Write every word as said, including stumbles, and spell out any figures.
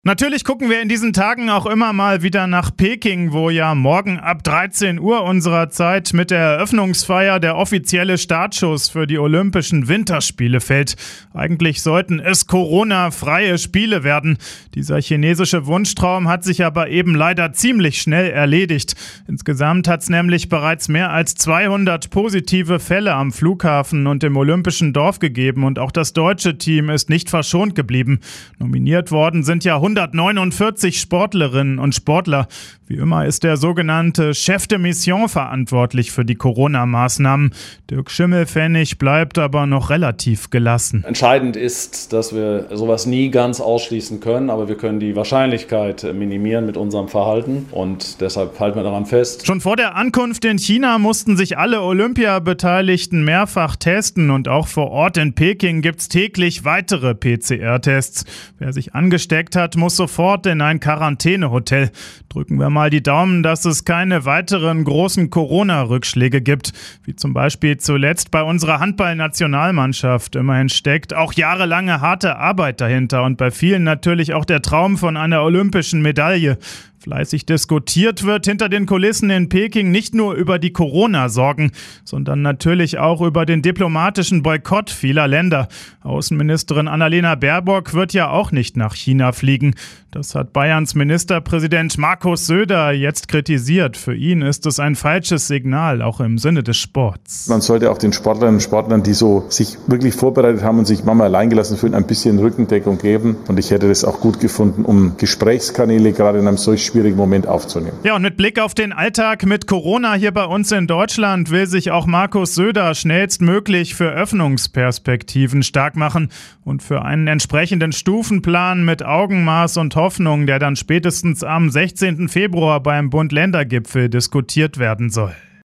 Natürlich gucken wir in diesen Tagen auch immer mal wieder nach Peking, wo ja morgen ab dreizehn Uhr unserer Zeit mit der Eröffnungsfeier der offizielle Startschuss für die Olympischen Winterspiele fällt. Eigentlich sollten es Corona-freie Spiele werden. Dieser chinesische Wunschtraum hat sich aber eben leider ziemlich schnell erledigt. Insgesamt hat es nämlich bereits mehr als zweihundert positive Fälle am Flughafen und im Olympischen Dorf gegeben und auch das deutsche Team ist nicht verschont geblieben. Nominiert worden sind ja hundertneunundvierzig Sportlerinnen und Sportler. Wie immer ist der sogenannte Chef de Mission verantwortlich für die Corona-Maßnahmen. Dirk Schimmelpfennig bleibt aber noch relativ gelassen. Entscheidend ist, dass wir sowas nie ganz ausschließen können, aber wir können die Wahrscheinlichkeit minimieren mit unserem Verhalten und deshalb halten wir daran fest. Schon vor der Ankunft in China mussten sich alle Olympiabeteiligten mehrfach testen und auch vor Ort in Peking gibt es täglich weitere P C R-Tests. Wer sich angesteckt hat, muss sofort in ein Quarantänehotel. Drücken wir mal die Daumen, dass es keine weiteren großen Corona-Rückschläge gibt, wie zum Beispiel zuletzt bei unserer Handball-Nationalmannschaft. Immerhin steckt auch jahrelange harte Arbeit dahinter und bei vielen natürlich auch der Traum von einer olympischen Medaille. Fleißig diskutiert wird hinter den Kulissen in Peking nicht nur über die Corona-Sorgen, sondern natürlich auch über den diplomatischen Boykott vieler Länder. Außenministerin Annalena Baerbock wird ja auch nicht nach China fliegen. Das hat Bayerns Ministerpräsident Markus Söder jetzt kritisiert. Für ihn ist es ein falsches Signal, auch im Sinne des Sports. Man sollte auch den Sportlerinnen und Sportlern, die so sich wirklich vorbereitet haben und sich manchmal alleingelassen fühlen, ein bisschen Rückendeckung geben. Und ich hätte das auch gut gefunden, um Gesprächskanäle gerade in einem solch schwierigen Moment aufzunehmen. Ja, und mit Blick auf den Alltag mit Corona hier bei uns in Deutschland will sich auch Markus Söder schnellstmöglich für Öffnungsperspektiven stark machen und für einen entsprechenden Stufenplan mit Augenmaß und Hoffnung, der dann spätestens am sechzehnten Februar beim Bund-Länder-Gipfel diskutiert werden soll.